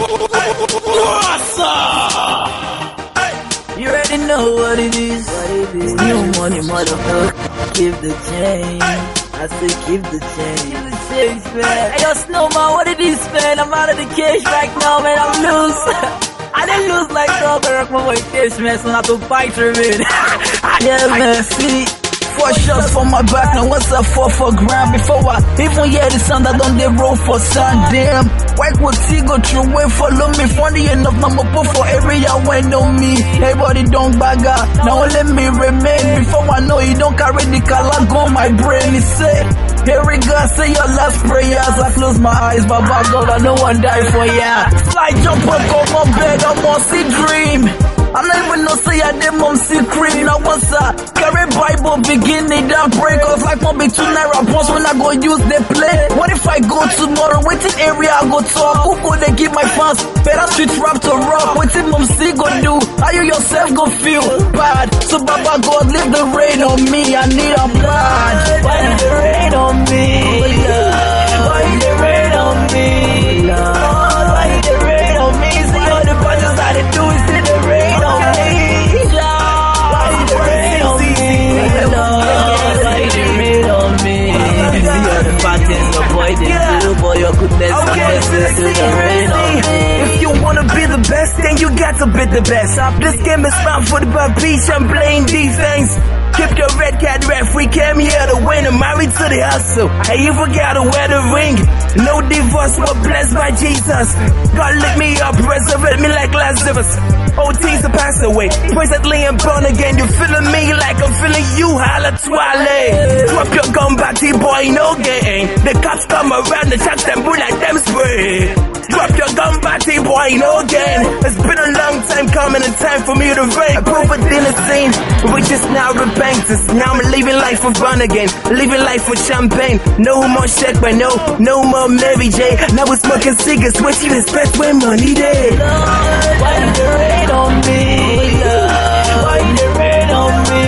You already know what it is. It's new money, motherfucker. Keep the change. I say keep the change. Keep the change, man. Hey, yo, Snowman, what it is, man? I'm out of the cage right now, man. I'm loose. I didn't lose like dog or my boy cage, man. So not to fight for me. Yeah, man. See. 4 shots for my back, now what's up for grand? Before I even hear the sound, I don't they roll for sun. Damn, white would see go through way, follow me. Funny enough, I'm up for area when know me. Everybody don't bag out, now let me remain. Before I know you don't carry the color, go my brain. He said, here we go, say your last prayers. I close my eyes, but by God, I know one die for ya. Fly, jump up on my bed, I'm on see dream. I don't even know say I did mom see cream. Now what's up? Carry Bible beginning that break off like my big 2 naira points when I go use the play. What if I go tomorrow? Waiting area I go talk. Who go they give my fans? Better switch rap to rock. Waiting mom see go do. How you yourself go feel bad? So Baba God leave the rain on me. I need a blood. Why did the rain on me? Why did the rain on me? Why did the rain on me? See all the budgets that they do is in the rain. If you wanna be the best, then you got to be the best. This game is bound for the bad peace and playing defense. Keep your red cat ref, we came here to win and married to the hustle. And you forgot to wear the ring. No divorce, we're blessed by Jesus. God lift me up, resurrect me like Lazarus. Old things to pass away, presently I'm born again. You feeling me like I'm feeling you, holla twale. Drop your gun back, boy, no game. The cops come around, the shots them bull like them spray. Drop your gun back, boy, no game. It's been a long time coming, and time for me to reign. I grew up in the scene, we just now repentance. Now I'm living life for fun again, living life for champagne. No more Shaq, but no more Mary J. Now we're smoking cigarettes, what you expect when money day? Lord, why did the rain on me? Lord, why did the rain on me?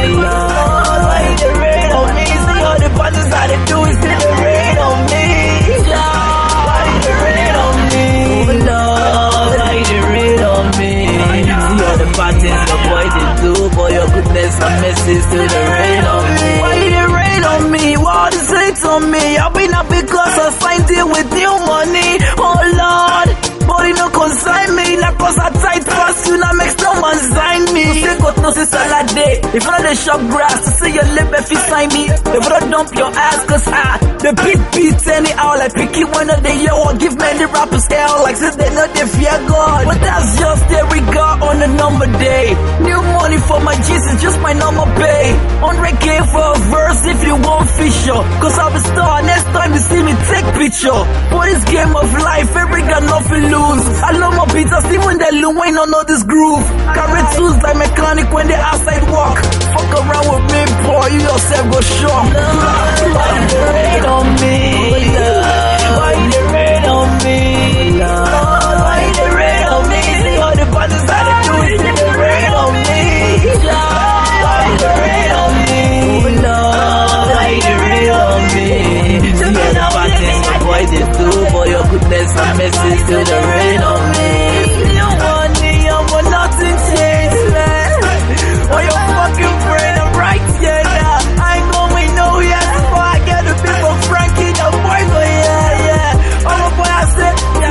Lord, why did the rain on me? See all the budgets that they do is in the rain on me. Lord, why did the rain on me? Lord, why did the rain on me? See all the budgets the boy they do, for your goodness and mercy to the rain on me. Why did it rain on me? What is it on me? I've been up because I signed it with new money. Oh Lord, but it no consign me. Now cause I tight fast, you now makes no man sign me. You say God knows it's a lot day. If you know the shop grass, to see your lip if you sign me. If you don't dump your ass, cause the beat anyhow. Like picky one of the year or give many rappers hell. Like since they know they fear God. But that's just there we go on the number day. New money for my Jesus, just my number pay. 100K for a verse if you want Fisher. Cause I'll be star next time you see me take picture. For this game of life, every got nothing lose. I love my beaters even they Lil Wayne don't know this groove. Carry tools like mechanic when they outside walk. Fuck around with me, boy, you yourself go shock. Why did the rain on me? Why did the rain on me? Why did the rain on me? See all the budgets that they do is in the rain on me. Why did the rain on me? Why did the rain on me? See all the budgets the boy they do, for your goodness and mercy to the rain on me. You money, but nothing changed, man. Oh, your fucking brain, I'm right here now. I ain't going nowhere before I get the people Frankie, the boy, but yeah. Oh, my boy, I said,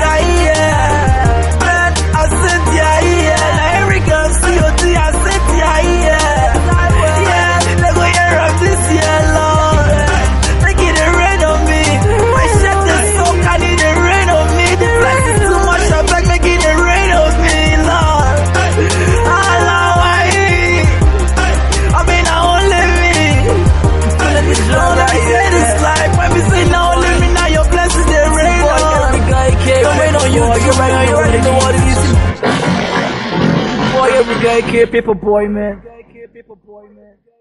yeah. Man, I said, yeah. Now, here we go, COD, I said, yeah. Yeah, let go hear of this, Lord. They get the rain on me. My shit is so I need the rain on me. The flex is too much, I'm back making the rain on me, Lord. Allah, I mean, I won't live it. Lord, I say this life. When we say now, live me now, your blessings, they rain on. Every guy can't rain on you. You already know what it is. Boy, every guy can't paper boy, man.